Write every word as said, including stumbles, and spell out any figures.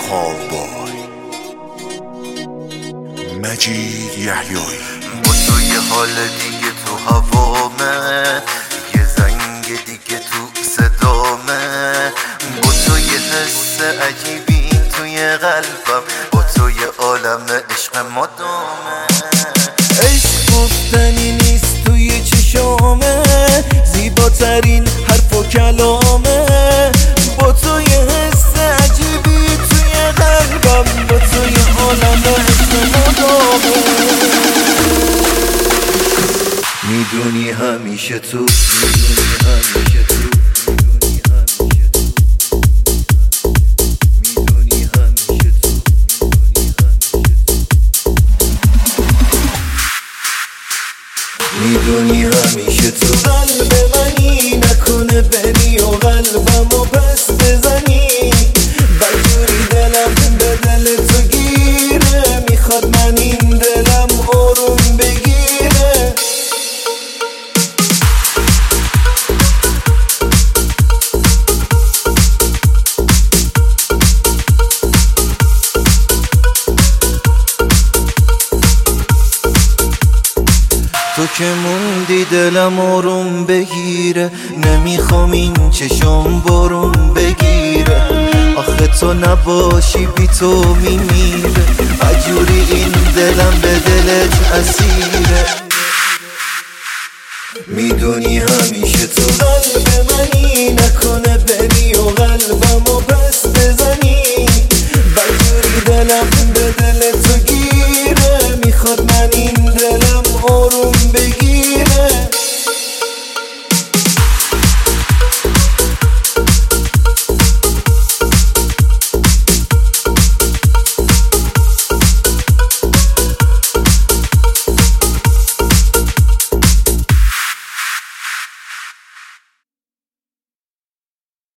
کاربای مجید یحیایی. با تو یه حال دیگه تو هوامه، یه زنگ دیگه تو صدامه، با تو یه حس عجیبی توی قلبم، با تو یه عالم عشق مدامه. عشق گفتنی نیست توی چشامه، زیباترین حرف و کلامه، با تو یه حس عجیبی توی قلبم، با تو یه عالم عشق مدامه. میدونی همیشه تو، میدونی همیشه تو، میدونی همیشه تو، میدونی همیشه تو. قلب منی نکنه بری و قلبمو پس بزنی، بجوری دلم به دل تو گیره، میخواد من این دلم آروم بگیره. تو که موندی دلم آروم بگیره، نمیخوام این چشم بارون بگیره، آخه تو نباشی بی تو میمیره، عجوری این دلم به دلت اسیره. میدونی همیشه تو. قلب منی نکنه بری و قلبمو پس بزنی، بجوری دلم به دل تو گیره، میخواد من این دلم آروم بگیره.